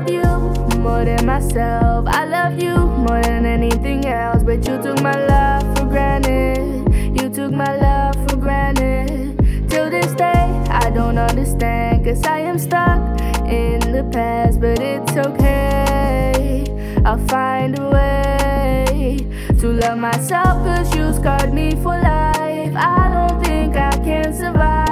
love you more than myself. I love you more than anything else. But you took my love for granted. You took my love for granted. Till this day, I don't understand. Cause I am stuck in the past. But it's okay, I'll find a way to love myself. Cause you scarred me for life. I don't think I can survive